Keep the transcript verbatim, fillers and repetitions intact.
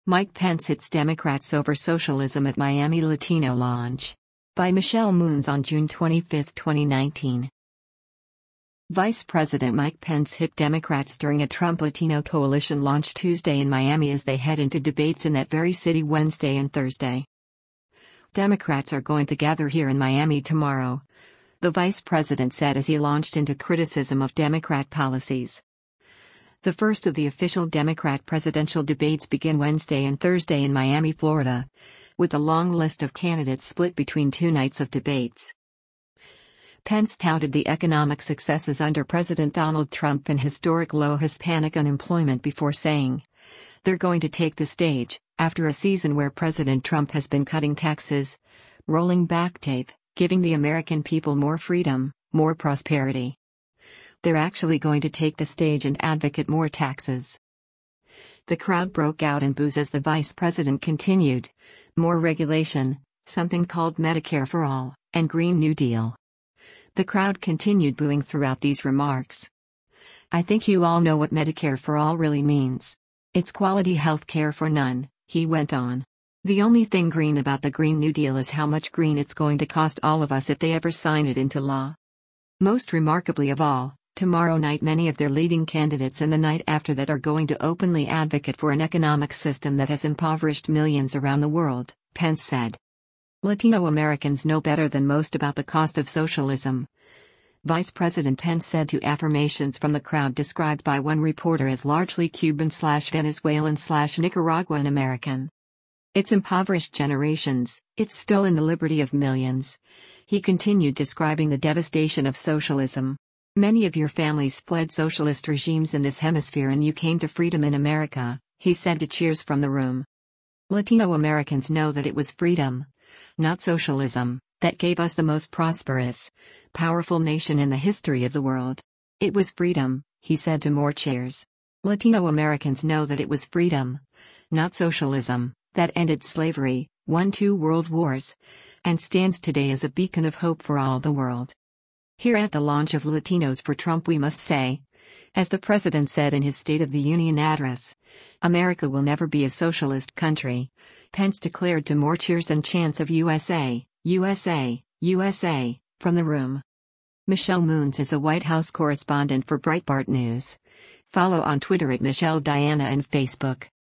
Mike Pence hits Democrats over socialism at Miami Latino launch. By Michelle Moons on June twenty-fifth, twenty nineteen. Vice President Mike Pence hit Democrats during a Trump Latino coalition launch Tuesday in Miami as they head into debates in that very city Wednesday and Thursday. Democrats are going to gather here in Miami tomorrow, the vice president said as he launched into criticism of Democrat policies. The first of the official Democrat presidential debates begin Wednesday and Thursday in Miami, Florida, with a long list of candidates split between two nights of debates. Pence touted the economic successes under President Donald Trump and historic low Hispanic unemployment before saying, "They're going to take the stage," after a season where President Trump has been cutting taxes, rolling back tape, giving the American people more freedom, more prosperity. They're actually going to take the stage and advocate more taxes. The crowd broke out in boos as the vice president continued, "More regulation, something called Medicare for All, and Green New Deal." The crowd continued booing throughout these remarks. "I think you all know what Medicare for All really means. It's quality health care for none," he went on. "The only thing green about the Green New Deal is how much green it's going to cost all of us if they ever sign it into law." Most remarkably of all, tomorrow night many of their leading candidates and the night after that are going to openly advocate for an economic system that has impoverished millions around the world, Pence said. "Latino Americans know better than most about the cost of socialism," Vice President Pence said to affirmations from the crowd described by one reporter as largely Cuban slash Venezuelan slash Nicaraguan American. "It's impoverished generations, it's stolen the liberty of millions." He continued describing the devastation of socialism. "Many of your families fled socialist regimes in this hemisphere and you came to freedom in America," he said to cheers from the room. "Latino Americans know that it was freedom, not socialism, that gave us the most prosperous, powerful nation in the history of the world. It was freedom," he said to more cheers. "Latino Americans know that it was freedom, not socialism, that ended slavery, won two world wars, and stands today as a beacon of hope for all the world." Here at the launch of Latinos for Trump we must say, as the president said in his State of the Union address, "America will never be a socialist country," Pence declared to more cheers and chants of U S A, U S A, U S A, from the room. Michelle Moons is a White House correspondent for Breitbart News. Follow on Twitter at Michelle Diana and Facebook.